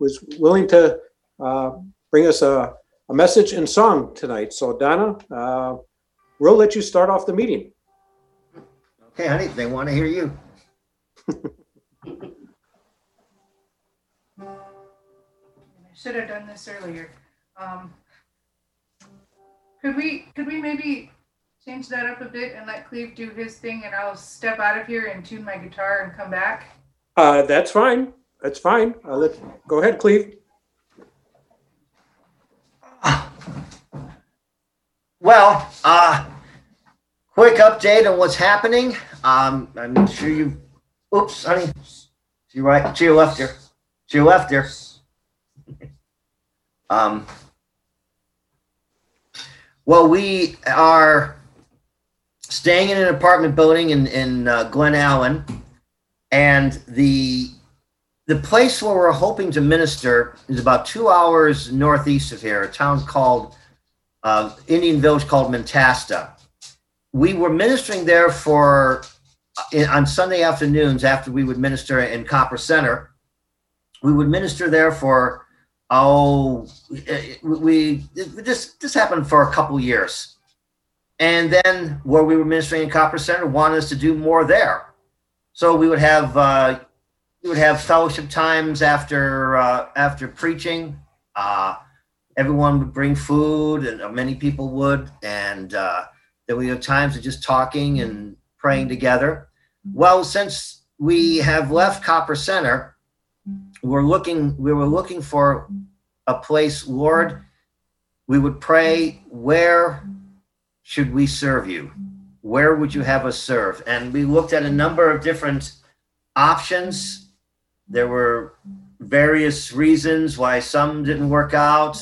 was willing to bring us a message and song tonight. So Donna, we'll let you start off the meeting. Okay, honey, they want to hear you. I should have done this earlier. Could we maybe change that up a bit and let Cleve do his thing, and I'll step out of here and tune my guitar and come back? That's fine. That's fine. Go ahead, Cleve. Well, quick update on what's happening. I'm sure you. Oops, honey. To your right, to your left here. To your left here. Well, we are staying in an apartment building in Glen Allen, and the place where we're hoping to minister is about 2 hours northeast of here, a town called Indian village called Mentasta. We were ministering there on Sunday afternoons after we would minister in Copper Center. We would minister there for this happened for a couple years, and then where we were ministering in Copper Center wanted us to do more there. So we would have fellowship times after preaching. Everyone would bring food, and many people would, and then we have times of just talking and praying together. Well, since we have left Copper Center, we were looking for a place. Lord, we would pray, where should we serve you? Where would you have us serve? And we looked at a number of different options. There were various reasons why some didn't work out.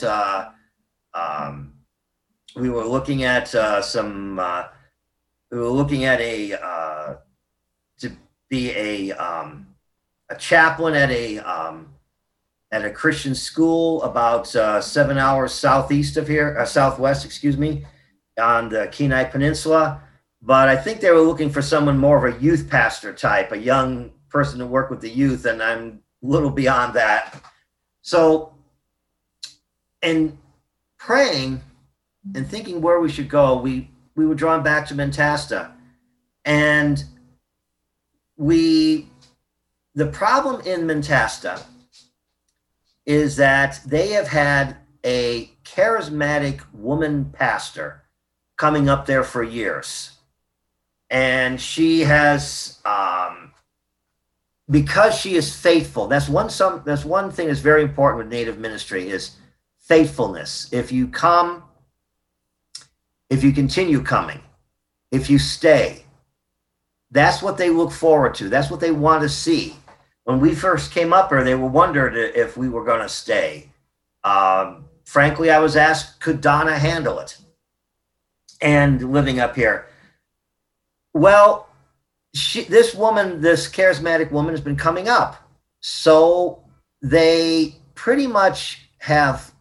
We were looking at to be a chaplain at a Christian school about 7 hours southwest, on the Kenai Peninsula. But I think they were looking for someone more of a youth pastor type, a young person to work with the youth, and I'm a little beyond that. So, in praying and thinking where we should go, we were drawn back to Mentasta. And the problem in Mentasta is that they have had a charismatic woman pastor coming up there for years. And she has, because she is faithful, that's one thing that's very important with Native ministry is faithfulness. If you come, if you continue coming, if you stay, that's what they look forward to. That's what they want to see. When we first came up here, they were wondered if we were going to stay. Frankly, I was asked, could Donna handle it? And living up here. Well, this charismatic woman has been coming up. So they pretty much have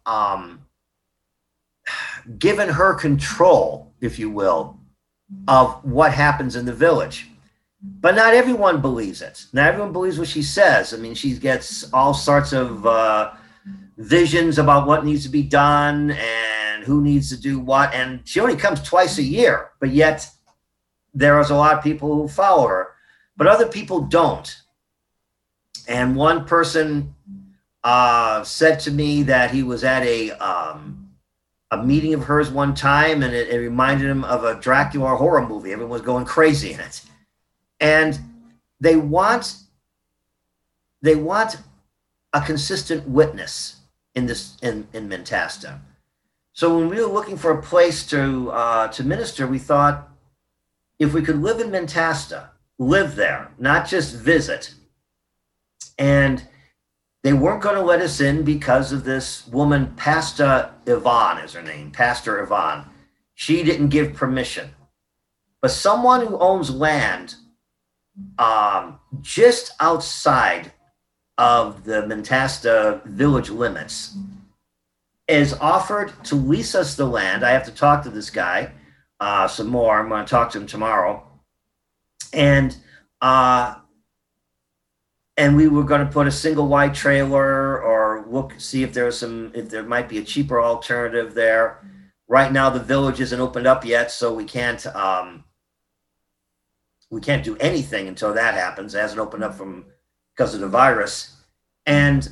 given her control, if you will, of what happens in the village. But not everyone believes it. Not everyone believes what she says. I mean, she gets all sorts of visions about what needs to be done and who needs to do what. And she only comes twice a year, but yet there is a lot of people who follow her. But other people don't. And one person said to me that he was at a meeting of hers one time, and it reminded him of a Dracula horror movie. Everyone was going crazy in it. And they want a consistent witness in Mentasta. So when we were looking for a place to minister, we thought if we could live in Mentasta, live there, not just visit. And they weren't going to let us in because of this woman, Pastor Yvonne is her name, Pastor Yvonne. She didn't give permission. But someone who owns land just outside of the Mentasta village limits is offered to lease us the land. I have to talk to this guy some more. I'm going to talk to him tomorrow. And we were going to put a single wide trailer or or see if if there might be a cheaper alternative there. Right now, the village isn't opened up yet, so we can't do anything until that happens. It hasn't opened up because of the virus. And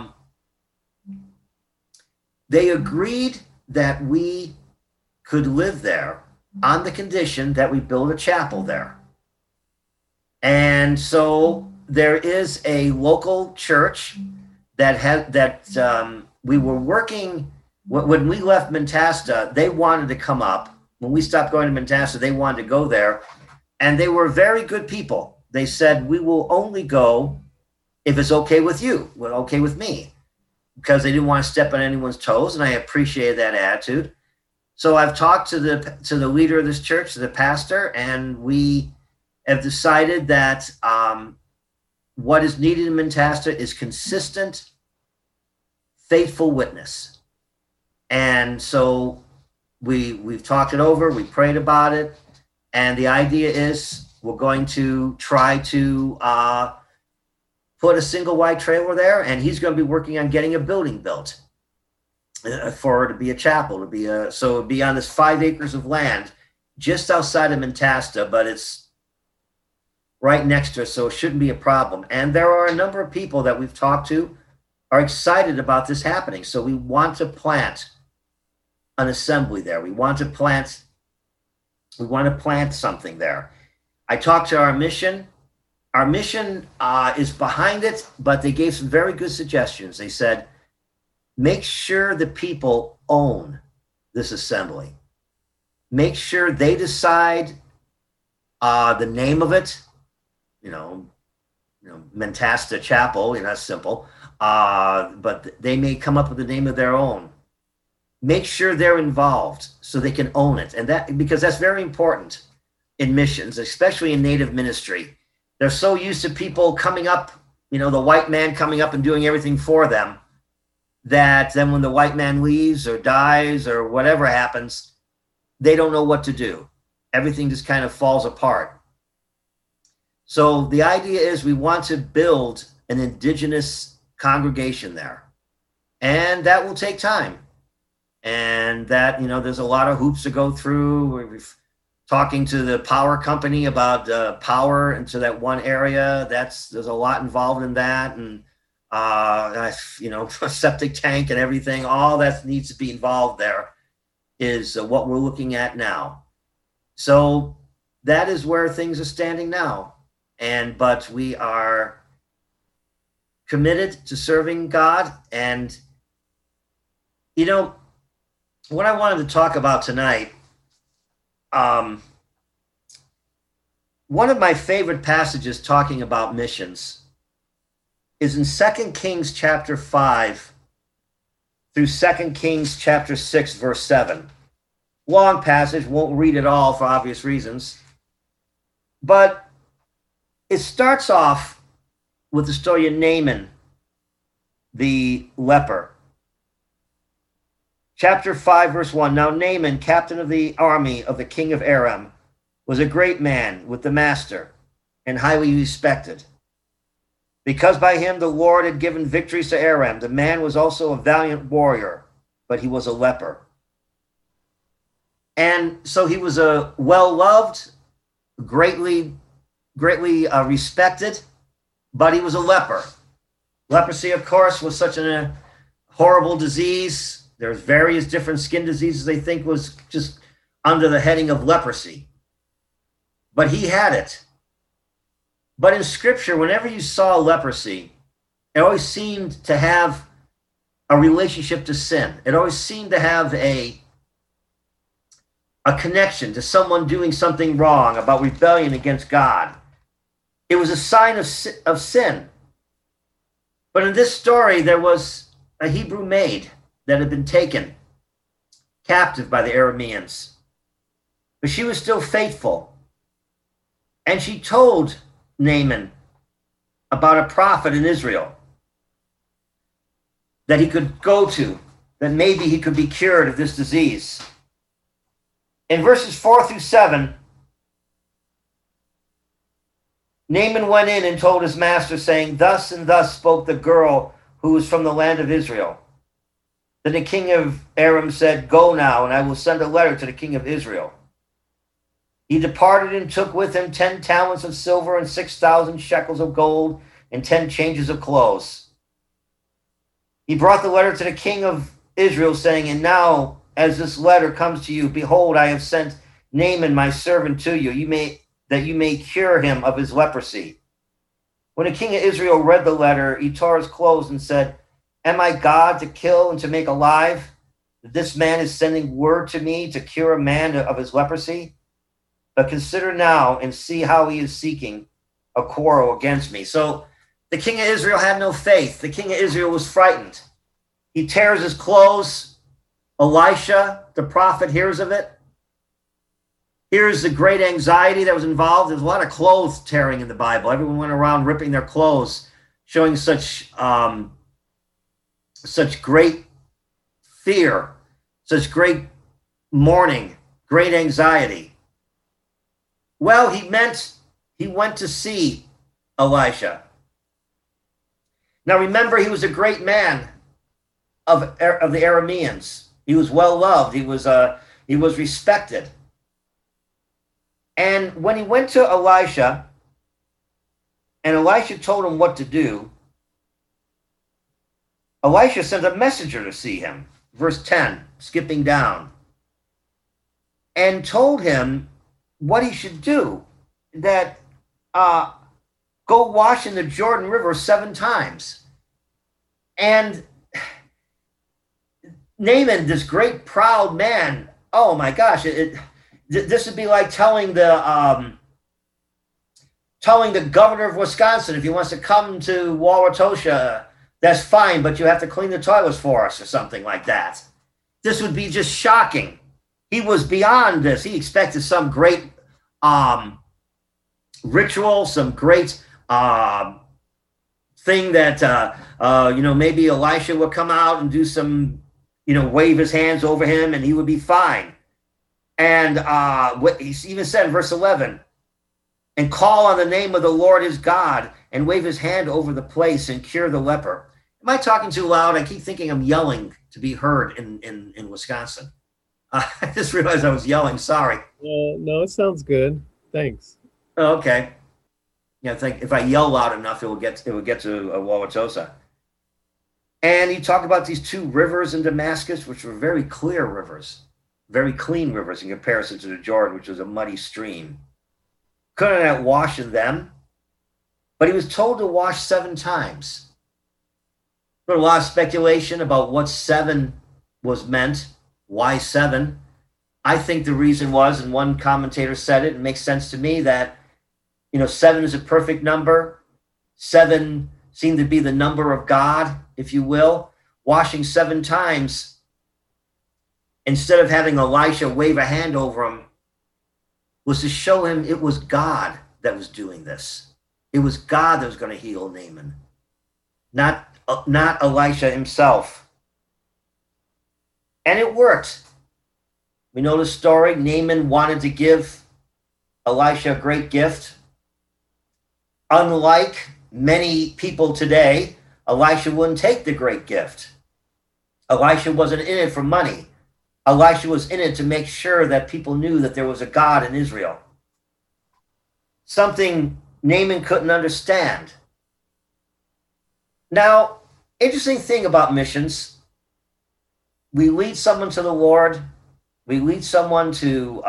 they agreed that we could live there on the condition that we build a chapel there. And so there is a local church that we were working. When we left Mentasta, they wanted to come up. When we stopped going to Mentasta, they wanted to go there. And they were very good people. They said, we will only go if it's okay with you, okay with me, because they didn't want to step on anyone's toes. And I appreciated that attitude. So I've talked to the leader of this church, to the pastor, and we have decided that what is needed in Mentasta is consistent, faithful witness. And so we've talked it over, we prayed about it, and the idea is we're going to try to put a single wide trailer there, and he's going to be working on getting a building built for it to be a chapel, so it'd be on this 5 acres of land just outside of Mentasta, but it's right next to us, so it shouldn't be a problem. And there are a number of people that we've talked to are excited about this happening. So we want to plant an assembly there. We want to plant something there. I talked to our mission. Our mission is behind it, but they gave some very good suggestions. They said, make sure the people own this assembly. Make sure they decide the name of it. Mentasta Chapel. That's simple. But they may come up with the name of their own. Make sure they're involved so they can own it, because that's very important in missions, especially in Native ministry. They're so used to people coming up, the white man coming up and doing everything for them, that then when the white man leaves or dies or whatever happens, they don't know what to do. Everything just kind of falls apart. So the idea is we want to build an indigenous congregation there, and that will take time. And that, there's a lot of hoops to go through. We're talking to the power company about power into that one area. There's a lot involved in that. And, a septic tank and everything, all that needs to be involved there is what we're looking at now. So that is where things are standing now. But we are committed to serving God. And, what I wanted to talk about tonight, one of my favorite passages talking about missions is in 2 Kings chapter 5 through 2 Kings chapter 6, verse 7. Long passage, won't read it all for obvious reasons. But it starts off with the story of Naaman, the leper. Chapter 5, verse 1. Now Naaman, captain of the army of the king of Aram, was a great man with the master and highly respected. Because by him the Lord had given victories to Aram, the man was also a valiant warrior, but he was a leper. And so he was a well-loved, greatly respected, but he was a leper. Leprosy, of course, was such a horrible disease. There's various different skin diseases they think was just under the heading of leprosy. But he had it. But in Scripture, whenever you saw leprosy, it always seemed to have a relationship to sin. It always seemed to have a connection to someone doing something wrong, about rebellion against God. It was a sign of sin. But in this story, there was a Hebrew maid that had been taken captive by the Arameans. But she was still faithful. And she told Naaman about a prophet in Israel that he could go to, that maybe he could be cured of this disease. In verses 4 through 7, Naaman went in and told his master, saying, Thus and thus spoke the girl who is from the land of Israel. Then the king of Aram said, Go now, and I will send a letter to the king of Israel. He departed and took with him 10 talents of silver and 6,000 shekels of gold and 10 changes of clothes. He brought the letter to the king of Israel, saying, And now, as this letter comes to you, behold, I have sent Naaman my servant to you, that you may cure him of his leprosy. When the king of Israel read the letter, he tore his clothes and said, Am I God to kill and to make alive? This man is sending word to me to cure a man of his leprosy. But consider now and see how he is seeking a quarrel against me. So the king of Israel had no faith. The king of Israel was frightened. He tears his clothes. Elisha, the prophet, hears of it. Here's the great anxiety that was involved. There's a lot of clothes tearing in the Bible. Everyone went around ripping their clothes, showing such great fear, such great mourning, great anxiety. Well, he went to see Elisha. Now remember, he was a great man of the Arameans. He was well loved. He was respected. And when he went to Elisha, and Elisha told him what to do, Elisha sent a messenger to see him, verse 10, skipping down, and told him what he should do, that go wash in the Jordan River 7 times. And Naaman, this great proud man, oh my gosh, this would be like telling the governor of Wisconsin, if he wants to come to Wauwatosa, that's fine, but you have to clean the toilets for us or something like that. This would be just shocking. He was beyond this. He expected some great ritual, some great thing that, maybe Elisha would come out and do some, wave his hands over him and he would be fine. And he even said in verse 11, and call on the name of the Lord his God and wave his hand over the place and cure the leper. Am I talking too loud? I keep thinking I'm yelling to be heard in Wisconsin. I just realized I was yelling. Sorry. No, it sounds good. Thanks. Okay. Yeah, I think if I yell loud enough, it would get to Wauwatosa. And he talked about these 2 rivers in Damascus, which were very clear rivers, very clean rivers in comparison to the Jordan, which was a muddy stream. Couldn't have washed in them, but he was told to wash 7 times. There's a lot of speculation about what 7 was meant. Why 7? I think the reason was, and one commentator said it makes sense to me, that 7 is a perfect number. 7 seemed to be the number of God, if you will. Washing 7 times, instead of having Elisha wave a hand over him, was to show him it was God that was doing this. It was God that was going to heal Naaman, not Elisha himself. And it worked. We know the story. Naaman wanted to give Elisha a great gift. Unlike many people today, Elisha wouldn't take the great gift. Elisha wasn't in it for money. Elisha was in it to make sure that people knew that there was a God in Israel. Something Naaman couldn't understand. Now, interesting thing about missions, we lead someone to the Lord, we lead someone to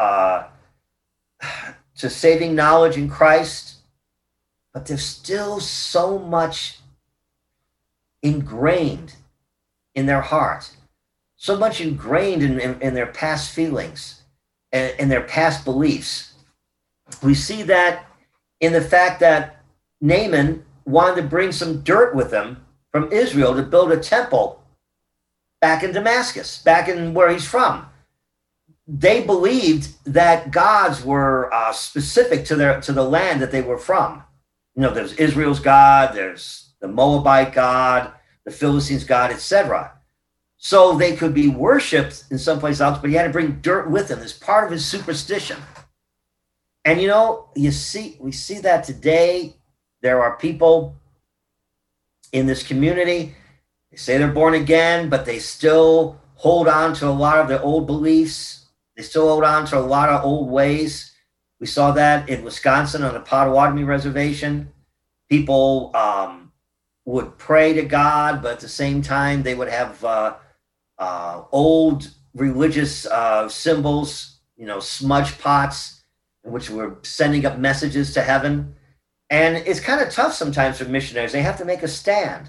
saving knowledge in Christ, but there's still so much ingrained in their heart, so much ingrained in their past feelings and in their past beliefs. We see that in the fact that Naaman wanted to bring some dirt with him from Israel to build a temple back in Damascus, back in where he's from. They believed that gods were specific to the land that they were from. There's Israel's God, there's the Moabite God, the Philistines' God, etc. So they could be worshipped in someplace else, but he had to bring dirt with him as part of his superstition. And we see that today. There are people in this community They say they're born again, but they still hold on to a lot of their old beliefs. They still hold on to a lot of old ways. We saw that in Wisconsin on the Potawatomi Reservation. People would pray to God, but at the same time, they would have old religious symbols, smudge pots, which were sending up messages to heaven. And it's kind of tough sometimes for missionaries. They have to make a stand.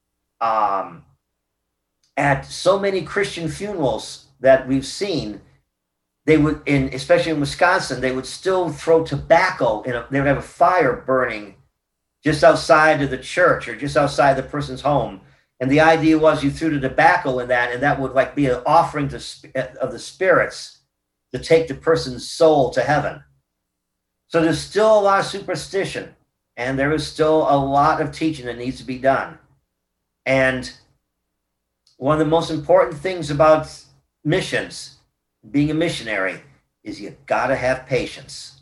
At so many Christian funerals that we've seen, they would, especially in Wisconsin, they would still throw tobacco they would have a fire burning just outside of the church or just outside the person's home. And the idea was you threw the tobacco in that, and that would like be an offering of the spirits to take the person's soul to heaven. So there's still a lot of superstition, and there is still a lot of teaching that needs to be done. And one of the most important things about missions, being a missionary, is you got to have patience.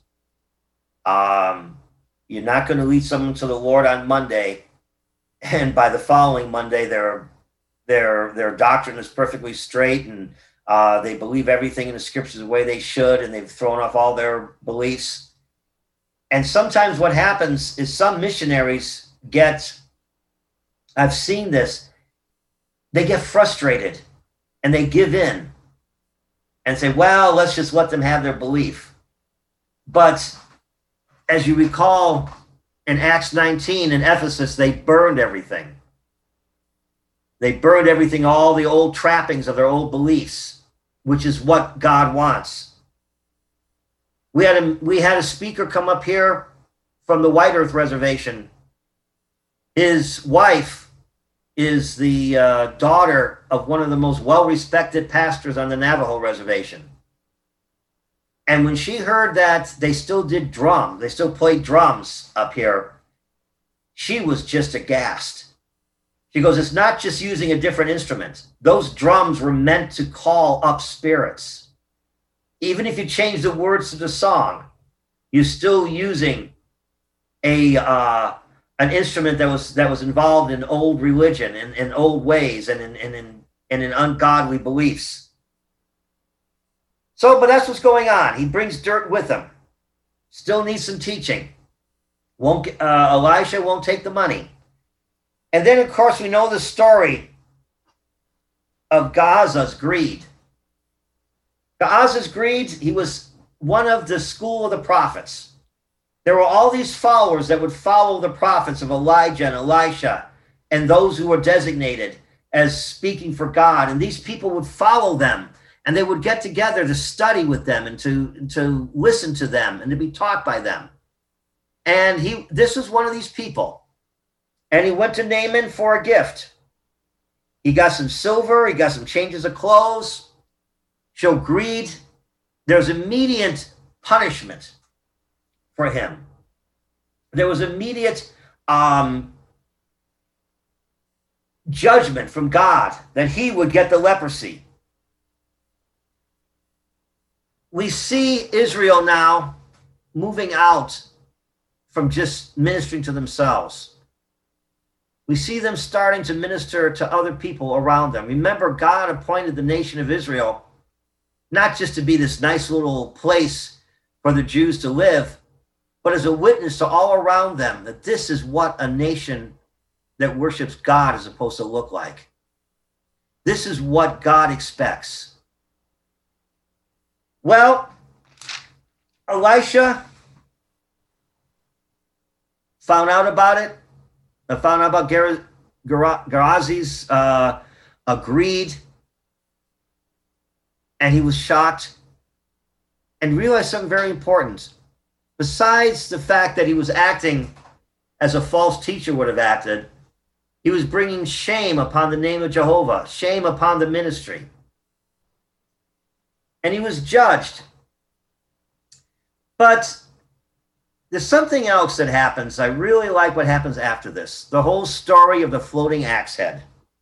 You're not going to lead someone to the Lord on Monday, and by the following Monday, their doctrine is perfectly straight, and they believe everything in the scriptures the way they should, and they've thrown off all their beliefs. And sometimes what happens is some missionaries I've seen this, they get frustrated and they give in and say, well, let's just let them have their belief. But as you recall, in Acts 19 in Ephesus, they burned everything. They burned everything, all the old trappings of their old beliefs, which is what God wants. We had a speaker come up here from the White Earth Reservation. His wife is the daughter of one of the most well-respected pastors on the Navajo Reservation. And when she heard that they still did drums, they still played drums up here, she was just aghast. She goes, it's not just using a different instrument. Those drums were meant to call up spirits. Even if you change the words to the song, you're still using an instrument that was involved in old religion and old ways and in ungodly beliefs. So, but that's what's going on. He brings dirt with him. Still needs some teaching. Elisha won't take the money. And then, of course, we know the story of Gehazi's greed. Gehazi's greed, he was one of the school of the prophets. There were all these followers that would follow the prophets of Elijah and Elisha and those who were designated as speaking for God. And these people would follow them, and they would get together to study with them and to listen to them and to be taught by them. And this was one of these people. And he went to Naaman for a gift. He got some silver. He got some changes of clothes. Show greed. There's immediate punishment for him. There was immediate judgment from God that he would get the leprosy. We see Israel now moving out from just ministering to themselves. We see them starting to minister to other people around them. Remember, God appointed the nation of Israel not just to be this nice little place for the Jews to live, but as a witness to all around them that this is what a nation that worships God is supposed to look like. This is what God expects. Well, Elisha found out about it. Found out about Gehazi's greed, and he was shocked and realized something very important. Besides the fact that he was acting as a false teacher would have acted, he was bringing shame upon the name of Jehovah, shame upon the ministry. And he was judged. But there's something else that happens. I really like what happens after this. The whole story of the floating axe head.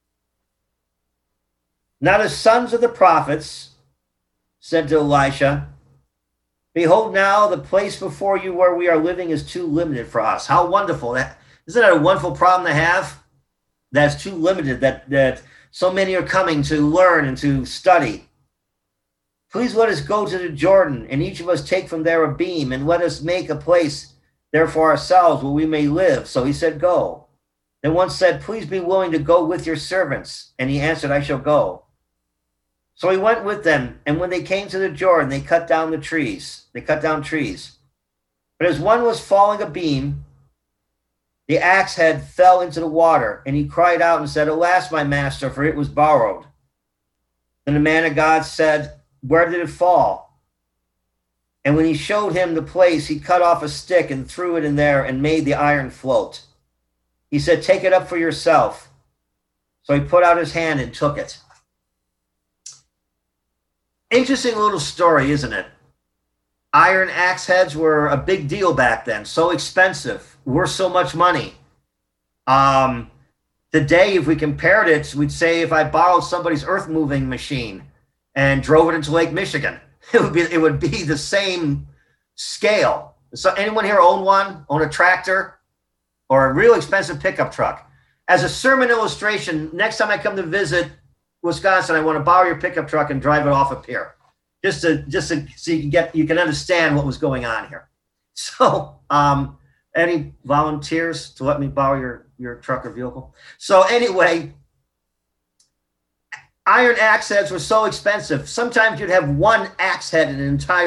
Now the sons of the prophets said to Elisha, behold, now the place before you where we are living is too limited for us. How wonderful. Isn't that a wonderful problem to have? that's too limited, that so many are coming to learn and to study. Please let us go to the Jordan, and each of us take from there a beam, and let us make a place there for ourselves where we may live. So he said, go. Then one said, please be willing to go with your servants. And he answered, I shall go. So he went with them, and when they came to the Jordan, they cut down trees. But as one was falling a beam, the axe head fell into the water, and he cried out and said, alas, my master, for it was borrowed. Then the man of God said, where did it fall? And when he showed him the place, he cut off a stick and threw it in there and made the iron float. He said, take it up for yourself. So he put out his hand and took it. Interesting little story, isn't it? Iron axe heads were a big deal back then, so expensive, worth so much money. Today, if we compared it, we'd say if I borrowed somebody's earth moving machine and drove it into Lake Michigan, it would be the same scale. So anyone here own a tractor or a real expensive pickup truck? As a sermon illustration, next time I come to visit Wisconsin, I want to borrow your pickup truck and drive it off a pier, just so you can understand what was going on here. So, any volunteers to let me borrow your truck or vehicle? So anyway, iron axe heads were so expensive. Sometimes you'd have one axe head in an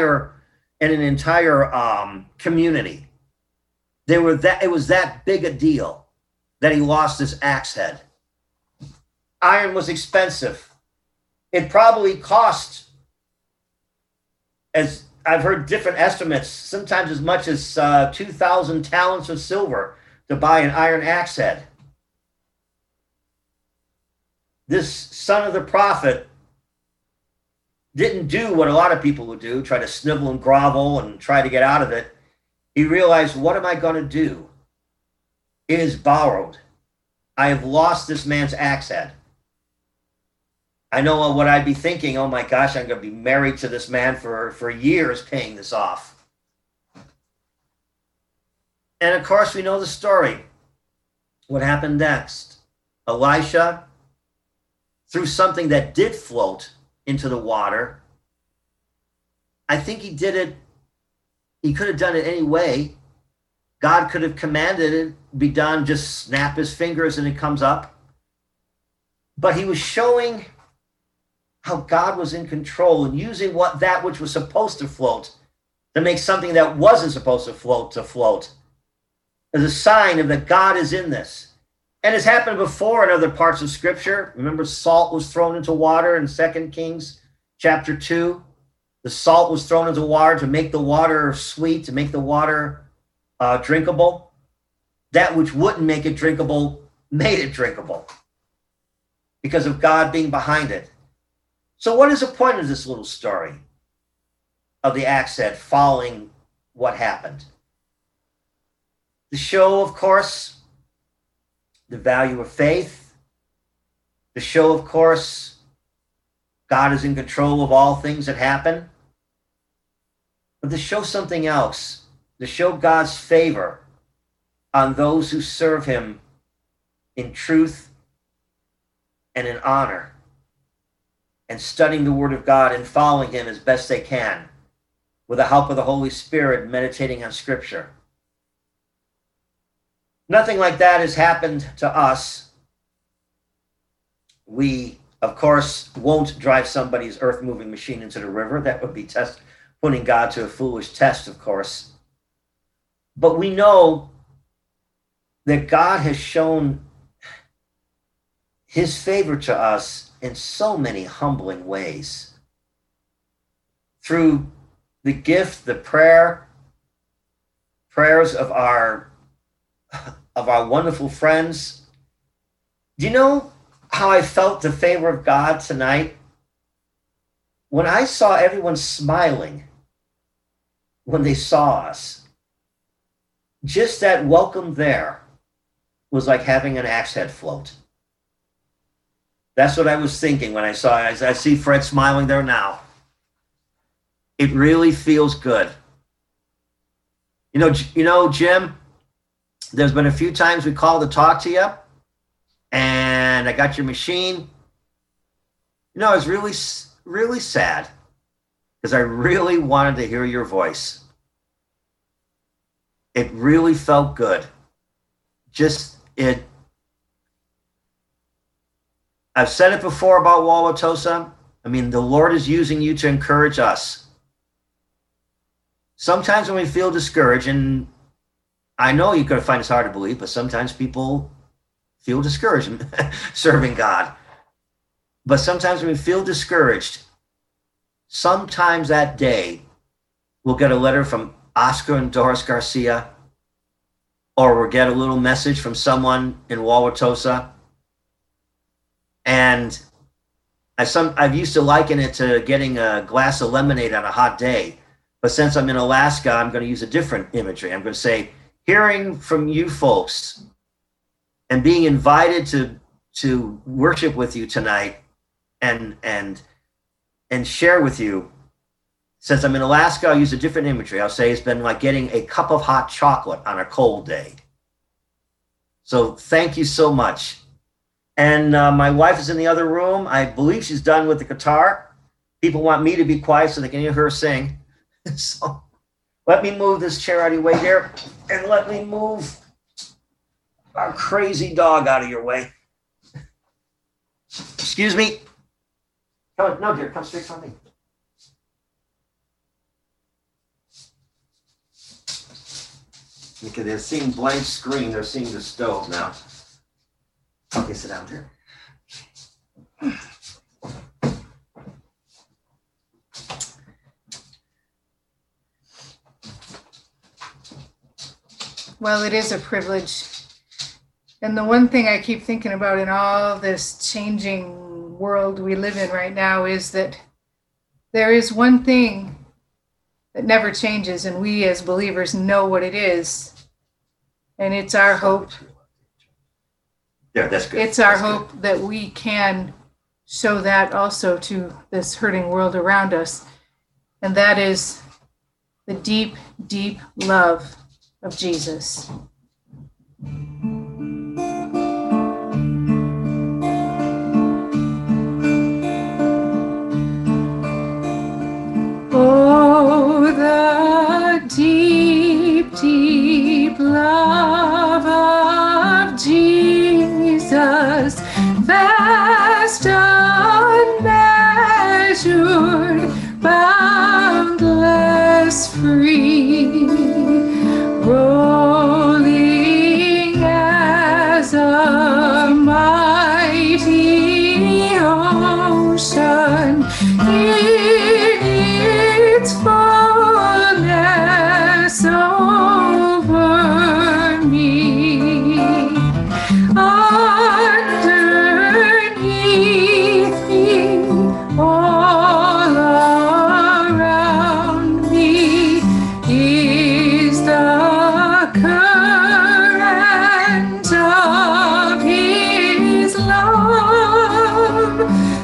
entire community. It was that big a deal that he lost his axe head. Iron was expensive. It probably cost, as I've heard different estimates, sometimes as much as 2,000 talents of silver to buy an iron axe head. This son of the prophet didn't do what a lot of people would do, try to snivel and grovel and try to get out of it. He realized, what am I going to do? It is borrowed. I have lost this man's axe head. I know what I'd be thinking. Oh my gosh, I'm going to be married to this man for years paying this off. And of course, we know the story. What happened next? Elisha threw something that did float into the water. I think he did it. He could have done it any way. God could have commanded it be done, just snap his fingers and it comes up. But he was showing how God was in control and using that which was supposed to float to make something that wasn't supposed to float as a sign of that God is in this. And it's happened before in other parts of Scripture. Remember, salt was thrown into water in 2 Kings chapter 2. The salt was thrown into water to make the water sweet, to make the water drinkable. That which wouldn't make it drinkable made it drinkable because of God being behind it. So what is the point of this little story of the axe head following what happened? To show, of course, the value of faith. To show, of course, God is in control of all things that happen. But to show something else, to show God's favor on those who serve him in truth and in honor, and studying the Word of God and following him as best they can with the help of the Holy Spirit, meditating on Scripture. Nothing like that has happened to us. We, of course, won't drive somebody's earth-moving machine into the river. That would be putting God to a foolish test, of course. But we know that God has shown his favor to us in so many humbling ways. Through the gift, the prayers of our wonderful friends. Do you know how I felt the favor of God tonight? When I saw everyone smiling when they saw us, just that welcome there was like having an axe head float. That's what I was thinking when I see Fred smiling there now. It really feels good. You know, Jim, there's been a few times we called to talk to you, and I got your machine. You know, I was really, really sad because I really wanted to hear your voice. It really felt good. I've said it before about Wauwatosa. I mean, the Lord is using you to encourage us. Sometimes when we feel discouraged, and I know you could find this hard to believe, but sometimes people feel discouraged in serving God. But sometimes when we feel discouraged, sometimes that day we'll get a letter from Oscar and Doris Garcia, or we'll get a little message from someone in Wauwatosa. And I've used to liken it to getting a glass of lemonade on a hot day. But since I'm in Alaska, I'm going to use a different imagery. I'm going to say, hearing from you folks and being invited to worship with you tonight and share with you. Since I'm in Alaska, I'll use a different imagery. I'll say it's been like getting a cup of hot chocolate on a cold day. So thank you so much. And my wife is in the other room. I believe she's done with the guitar. People want me to be quiet so they can hear her sing. So let me move this chair out of your way here, and let me move our crazy dog out of your way. Excuse me. Come on, no, dear, come straight from me. Okay, they're seeing blank screen. They're seeing the stove now. Okay, sit down, dear. Well, it is a privilege. And the one thing I keep thinking about in all this changing world we live in right now is that there is one thing that never changes, and we as believers know what it is. And it's our hope. Yeah, that's good. It's our hope that we can show that also to this hurting world around us. And that is the deep, deep love of Jesus. Oh, the deep, deep love of Jesus, vast, unmeasured, boundless, free, rolling as a mighty ocean in its fullness over me. Underneath me, all around me, is the current of His love,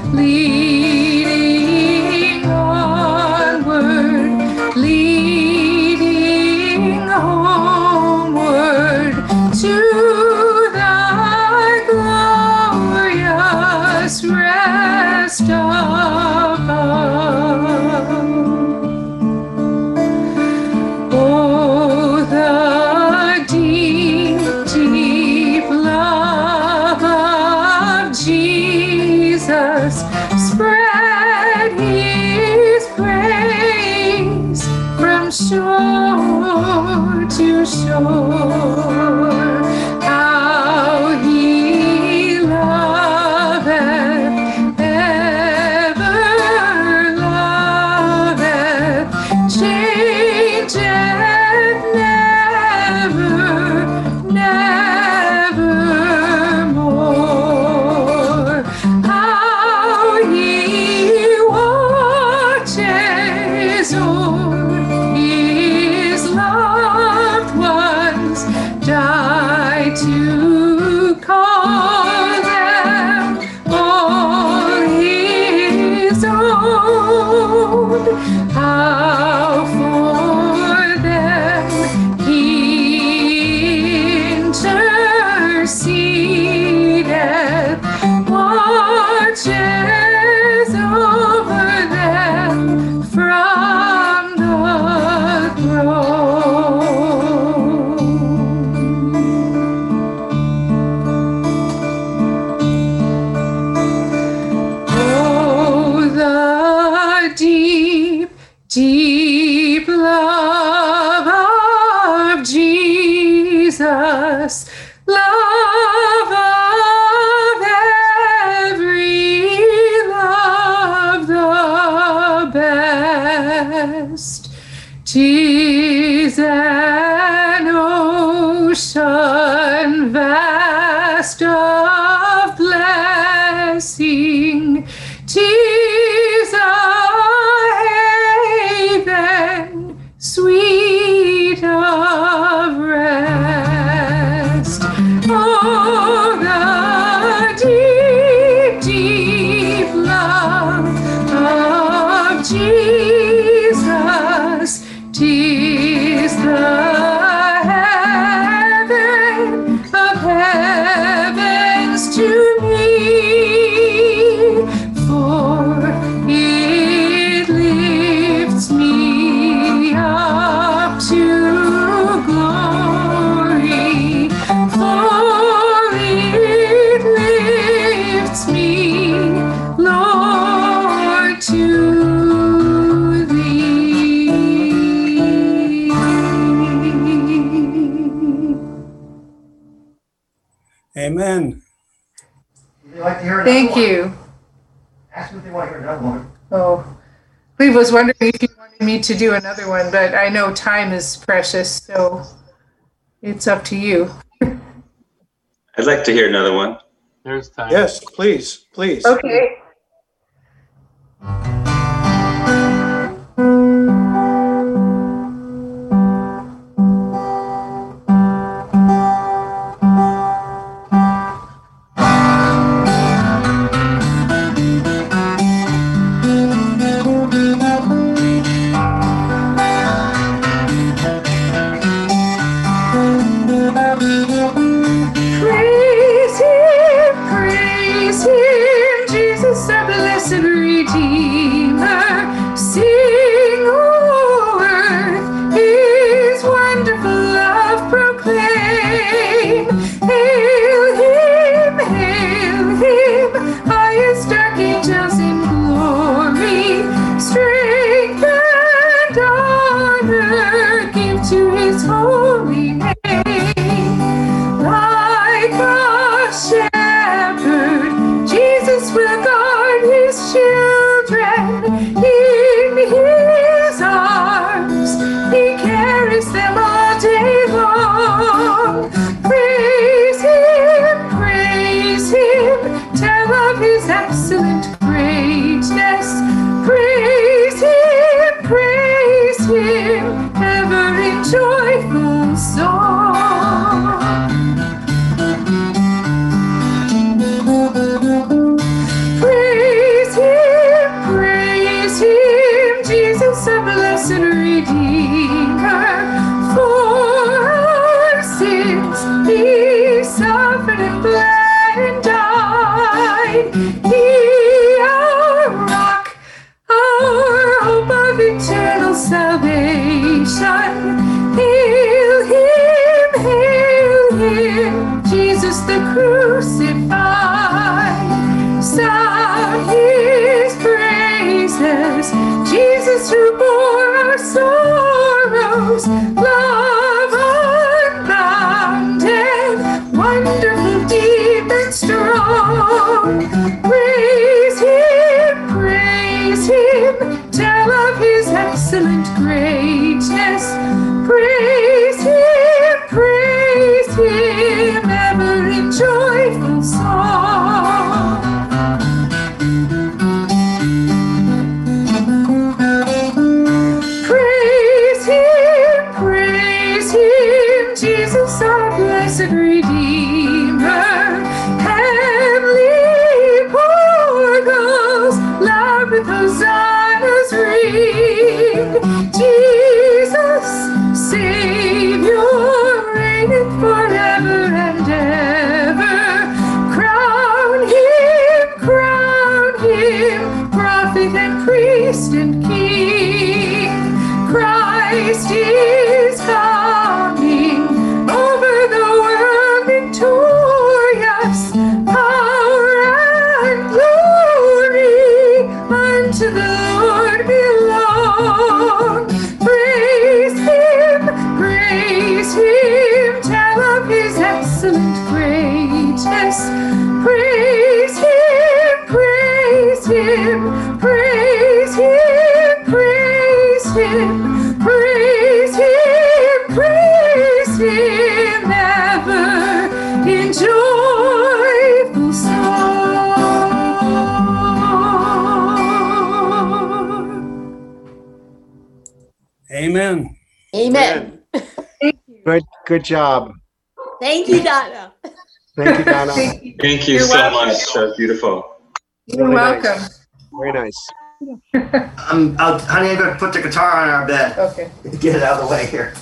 leading onward, leading homeward to the glorious rest above. Oh, the deep, deep love of Jesus, spread His praise from shore to shore. How He loveth, ever loveth, changeth never, nevermore. How He watches o'er His loved ones Deep love of Jesus, love of every love the best. 'Tis an ocean vast of blessing, 'tis a haven sweet of rest. Oh, the deep, deep love of Jesus, 'tis the heaven of heavens to me, for it lifts me up to glory, for it lifts me, Lord, to thee. Amen. Would you like to hear another Thank one? you. Ask me if they want to hear another one. Oh, Cleve was wondering if you wanted me to do another one, but I know time is precious, so it's up to you. I'd like to hear another one. There's time. Yes, please, please. Okay. Praise him, Jesus, our blessed Redeemer. Sing, O earth, his wonderful love proclaim. Hail him, highest archangels in glory. Strength and honor give to his holy name. Like a shepherd, Jesus will guard his children in his arms. He carries them all day long. Praise him, tell of his excellent greatness. Praise him, ever in joyful song. Praise him, Jesus, our blessed Redeemer. For our sins he suffered and bled and died. He, our rock, our hope of eternal salvation. Hail him, Jesus the crucified. Sound his praises, Jesus who bore our sorrows. Love unbounded, wonderful, deep and strong. Praise him, tell of his excellent greatness. Praise him, ever in joyful song. Praise him, Jesus, our blessed Redeemer. Heavenly portals loud with hosannas ring. Jesus, Savior, reigneth forever and ever. Crown him, prophet and priest and king. Christ is coming over the world victorious. Power and glory unto the Lord belong. Him, praise Him, praise Him, praise Him, praise Him ever in joyful song. Amen. Amen. Good job. Thank you, Donna. Thank you, Donna. Thank you. Thank you You're so welcome. much. That's beautiful. You're Really welcome. nice. Very nice. Honey, I'm going to put the guitar on our bed. Okay. Get it out of the way here.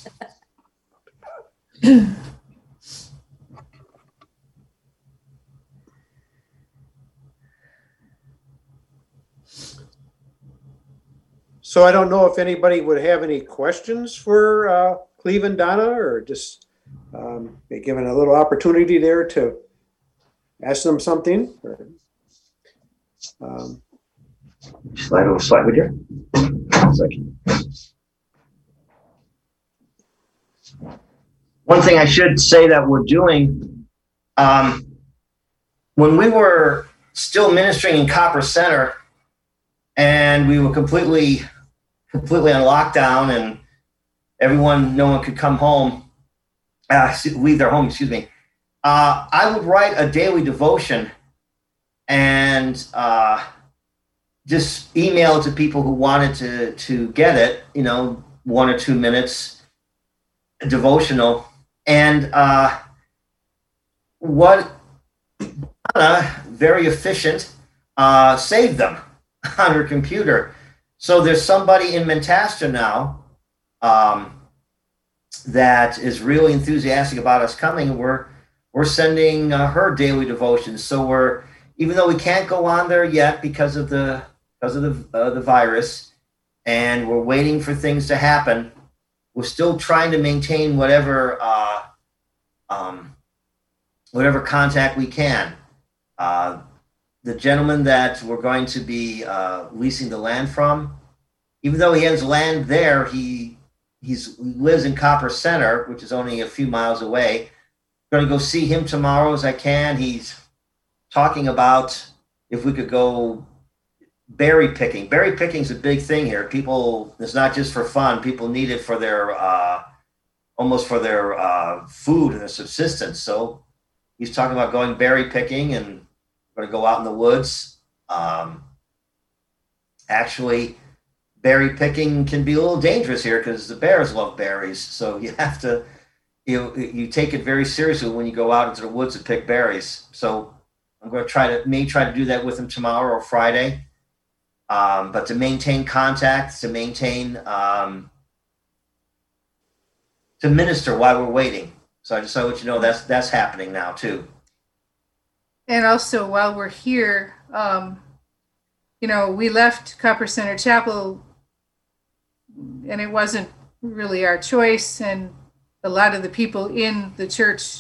So I don't know if anybody would have any questions for Cleve and Donna, or just be given a little opportunity there to ask them something. Or, Slide over slightly here. One thing I should say that we're doing, when we were still ministering in Copper Center and we were completely on lockdown and no one could come home, leave their home, excuse me. I would write a daily devotion and just email it to people who wanted to get it, 1 or 2 minutes devotional. And what very efficient, saved them on her computer. So there's somebody in Mentasta now that is really enthusiastic about us coming. We're sending her daily devotions. So even though we can't go on there yet because of the virus, and we're waiting for things to happen, we're still trying to maintain whatever contact we can. The gentleman that we're going to be leasing the land from, even though he has land there, he lives in Copper Center, which is only a few miles away. I'm going to go see him tomorrow as I can. He's talking about if we could go berry picking. Berry picking is a big thing here. People, it's not just for fun. People need it for their almost for their food and their subsistence. So he's talking about going berry picking, and we're going to go out in the woods. Actually, berry picking can be a little dangerous here because the bears love berries. So you have to you take it very seriously when you go out into the woods to pick berries. So I'm going to try to do that with him tomorrow or Friday. But to maintain contact, to minister while we're waiting. So I just want to let you know that's happening now too. And also, while we're here, we left Copper Center Chapel, and it wasn't really our choice. And a lot of the people in the church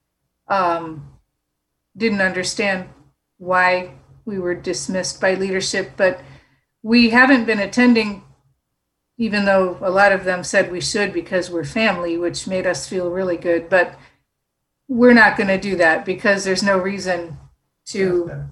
didn't understand why we were dismissed by leadership. But we haven't been attending, even though a lot of them said we should because we're family, which made us feel really good. But we're not going to do that because there's no reason to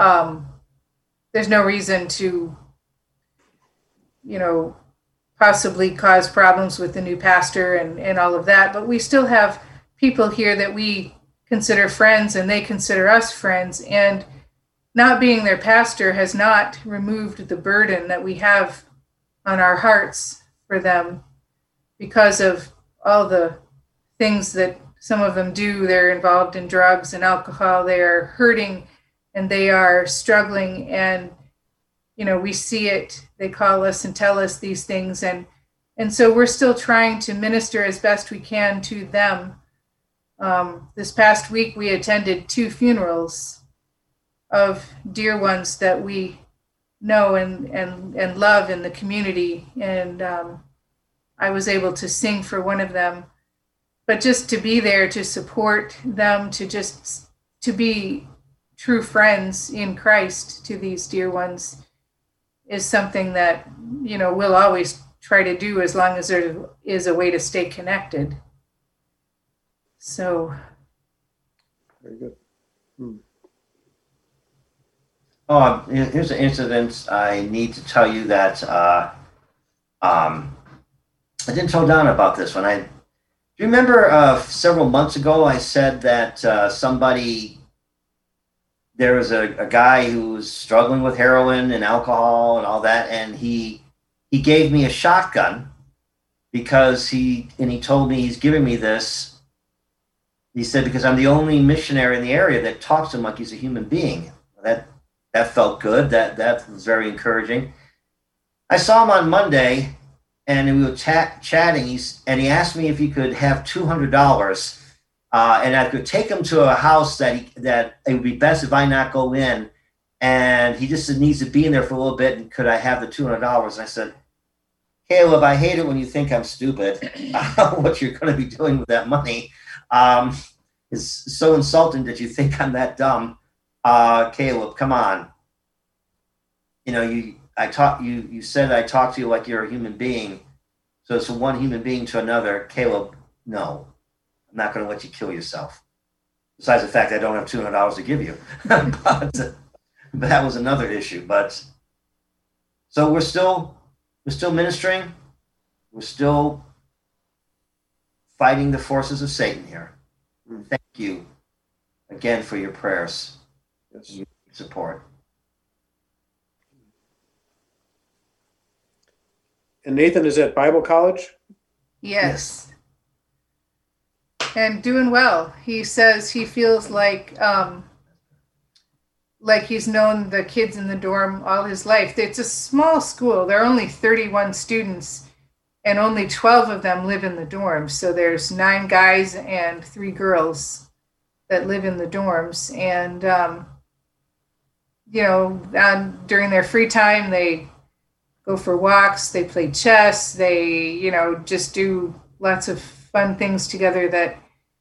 possibly cause problems with the new pastor and all of that. But we still have people here that we consider friends, and they consider us friends. And not being their pastor has not removed the burden that we have on our hearts for them because of all the things that some of them do. They're involved in drugs and alcohol. They are hurting and they are struggling. And, we see it. They call us and tell us these things. And so we're still trying to minister as best we can to them. This past week, we attended 2 funerals of dear ones that we know and love in the community. And I was able to sing for one of them. But just to be there to support them, to be true friends in Christ to these dear ones is something that, we'll always try to do as long as there is a way to stay connected. So. Very good. Here's an incident I need to tell you that I didn't tell Donna about this one. Do you remember several months ago I said that there was a guy who was struggling with heroin and alcohol and all that, and he gave me a shotgun because he told me he's giving me this. He said, because I'm the only missionary in the area that talks to him like he's a human being. That felt good. That was very encouraging. I saw him on Monday, and we were chatting. And he asked me if he could have $200, and I could take him to a house that it would be best if I not go in. And he just needs to be in there for a little bit. And could I have the $200? And I said, Caleb, I hate it when you think I'm stupid. What you're going to be doing with that money is so insulting that you think I'm that dumb. Caleb, come on. You said I talk to you like you're a human being. So it's one human being to another. Caleb, no, I'm not going to let you kill yourself. Besides the fact I don't have $200 to give you. but that was another issue. But so we're still ministering. We're still fighting the forces of Satan here. Thank you again for your prayers. Yes. Support. And Nathan is at Bible college? Yes. And doing well. He says he feels like he's known the kids in the dorm all his life. It's a small school. There are only 31 students, and only 12 of them live in the dorms. So there's 9 guys and 3 girls that live in the dorms. And, during their free time, they go for walks, they play chess, they, just do lots of fun things together that,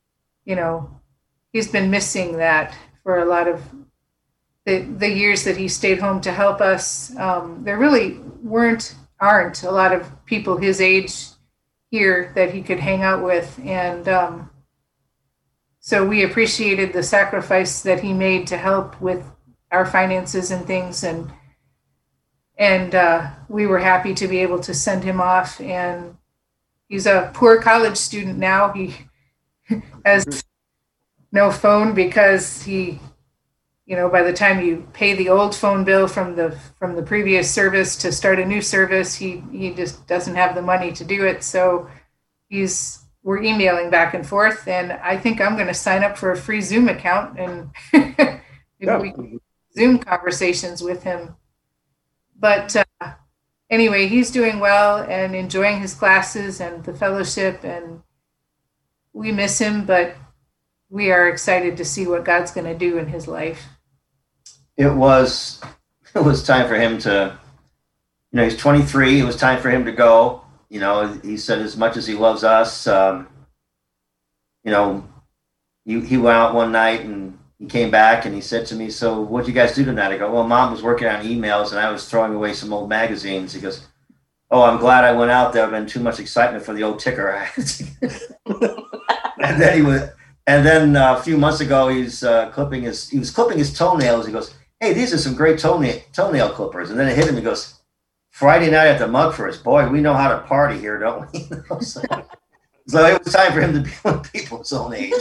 he's been missing that for a lot of the years that he stayed home to help us. There really aren't a lot of people his age here that he could hang out with. And so we appreciated the sacrifice that he made to help with our finances and things. And we were happy to be able to send him off. And he's a poor college student now. He has no phone because he, by the time you pay the old phone bill from the previous service to start a new service, he just doesn't have the money to do it. So we're emailing back and forth. And I think I'm going to sign up for a free Zoom account and we can Zoom conversations with him. But anyway, he's doing well and enjoying his classes and the fellowship, and we miss him, but we are excited to see what God's going to do in his life. It was time for him to, he's 23. It was time for him to go. He said as much as he loves us, he went out one night and he came back and he said to me, "So what'd you guys do tonight?" I go, "Well, Mom was working on emails and I was throwing away some old magazines." He goes, "Oh, I'm glad I went out. There would have been too much excitement for the old ticker." And then a few months ago, he was clipping his toenails. He goes, "Hey, these are some great toenail clippers." And then it hit him. He goes, "Friday night at the Mugford's, boy, we know how to party here, don't we?" So it was time for him to be with people his own age.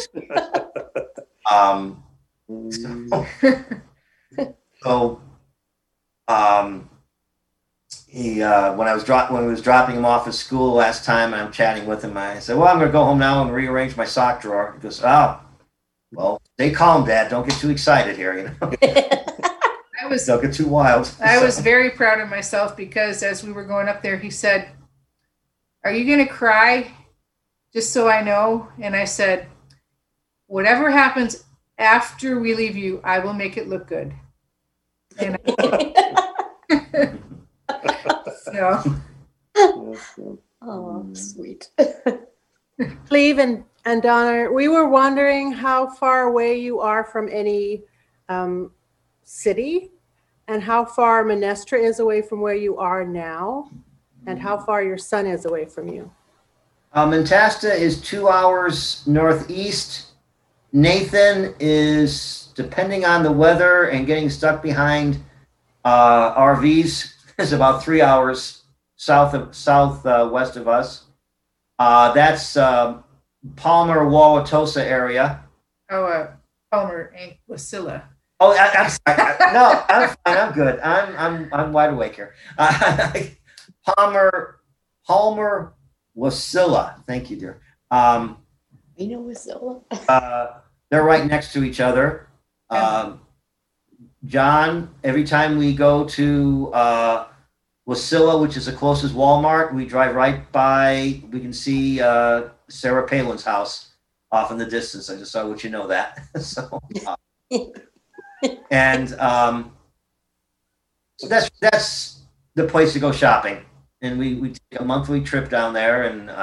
When we was dropping him off at school last time, I'm chatting with him. I said, "Well, I'm going to go home now and rearrange my sock drawer." He goes, "Oh, well, stay calm, Dad. Don't get too excited here, Don't get too wild." I was very proud of myself because as we were going up there, he said, "Are you going to cry? Just so I know." And I said, "Whatever happens after we leave you, I will make it look good." And so. Oh, sweet. Cleve and Donna, we were wondering how far away you are from any city, and how far Menestra is away from where you are now, and how far your son is away from you. Mentasta is 2 hours northeast. Nathan is, depending on the weather and getting stuck behind RVs is about 3 hours southwest of us. That's Palmer Wauwatosa area. Palmer and Wasilla. Oh, I'm sorry. No, I'm fine. I'm good. I'm wide awake here. Palmer Wasilla. Thank you, dear. You know Wasilla. They're right next to each other. John, every time we go to Wasilla, which is the closest Walmart, we drive right by. We can see Sarah Palin's house off in the distance. I just want you to know that. So. And so that's the place to go shopping, and we take a monthly trip down there, and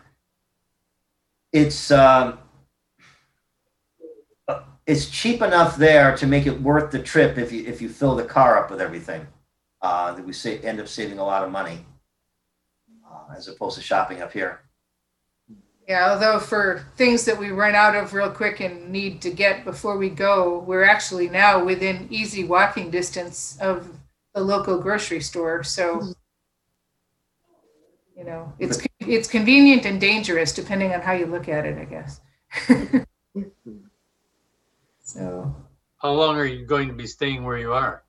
it's cheap enough there to make it worth the trip if you fill the car up with everything. That we end up saving a lot of money as opposed to shopping up here. Yeah, although for things that we run out of real quick and need to get before we go, we're actually now within easy walking distance of the local grocery store. So, you know, it's convenient and dangerous depending on how you look at it, I guess. So. How long are you going to be staying where you are?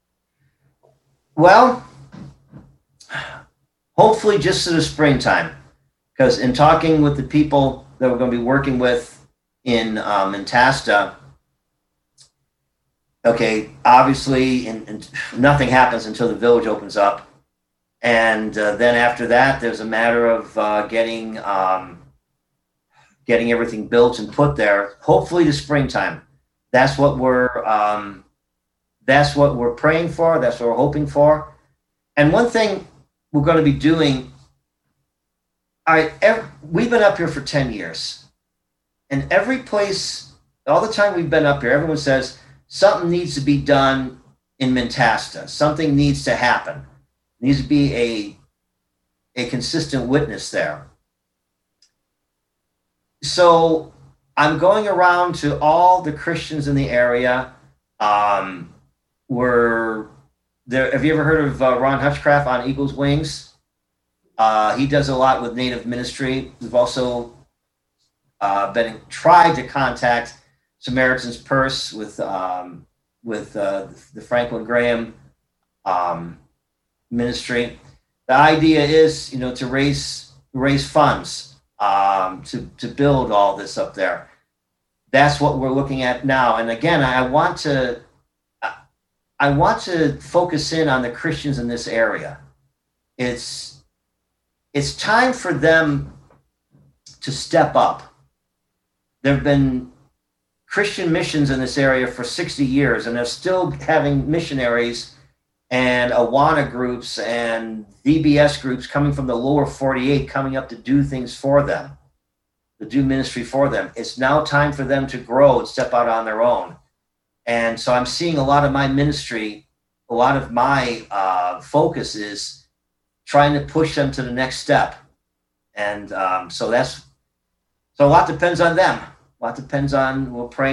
Well, hopefully just to the springtime. Because in talking with the people that we're going to be working with in Mentasta, okay, obviously and nothing happens until the village opens up. And then after that, there's a matter of getting everything built and put there, hopefully the springtime. That's what we're praying for. That's what we're hoping for. And one thing we're going to be doing, we've been up here for 10 years, and every place, all the time we've been up here, everyone says something needs to be done in Mentasta. Something needs to happen. There needs to be a consistent witness there. So I'm going around to all the Christians in the area. We're there. Have you ever heard of Ron Hutchcraft on Eagle's Wings? He does a lot with Native ministry. We've also tried to contact Samaritan's Purse with the Franklin Graham ministry. The idea is, to raise funds to build all this up there. That's what we're looking at now. And again, I want to focus in on the Christians in this area. It's time for them to step up. There have been Christian missions in this area for 60 years, and they're still having missionaries and Awana groups and VBS groups coming from the lower 48 coming up to do things for them, to do ministry for them. It's now time for them to grow and step out on their own. And so I'm seeing a lot of my ministry, a lot of my focus is trying to push them to the next step. And so a lot depends on them. A lot depends on, we're praying